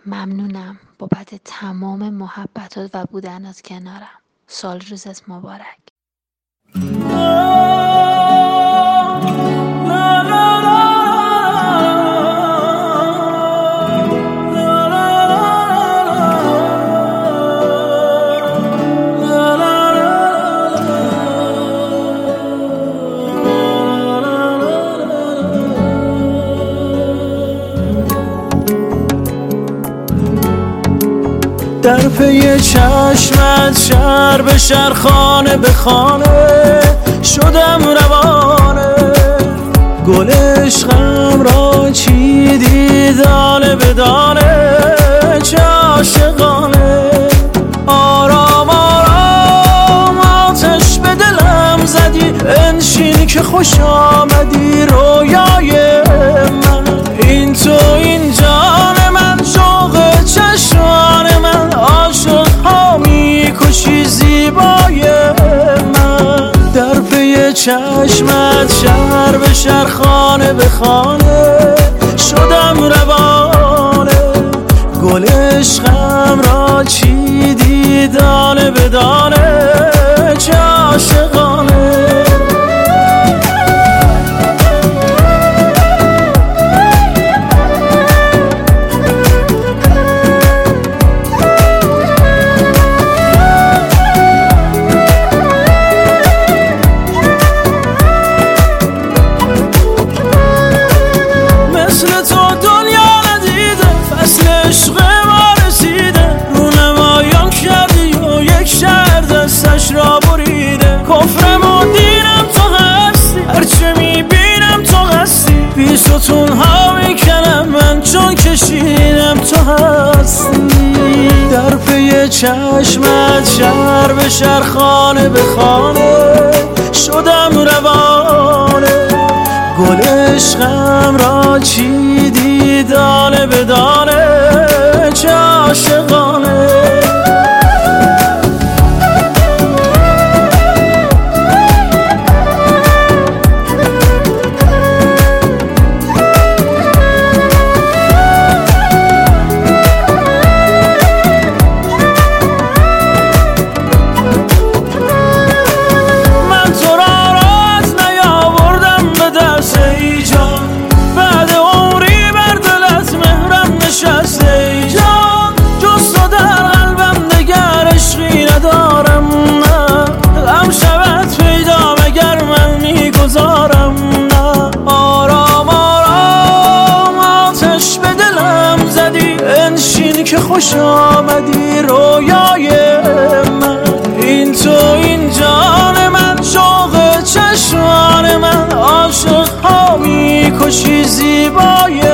ممنونم بابت تمام محبتات و بودنات کنارم. سال روزت مبارک. در پی چشمت شهر به شهر خانه به خانه شدم روانه، گل عشقم را چیدی دانه به دانه، چه عاشقانه. آرام آرام آتش به دلم زدی، انشین که خوش آمدی رویای من. این تو این جان من، شوق چشمان من، عاشق ها میکشی زیبای من. در پی چشمت شهر به شهر خانه به خانه شدم روانه، گل عشقم را چیدی دانه به دانه، چه عاشقانه. را بریده کفرم و دینم تو هستی، هرچه میبینم تو هستی. بی ستون ها میکنم من چون کشیدم تو هستی. در پی چشمت شهر به شهر خانه به خانه شدم روانه، گل عشقم را چیدی دانه به دانه، چه عاشقانه. که خوش آمدی رویای من. این تو این جان من، شوق چشمان من، عاشق ها میکشی زیبای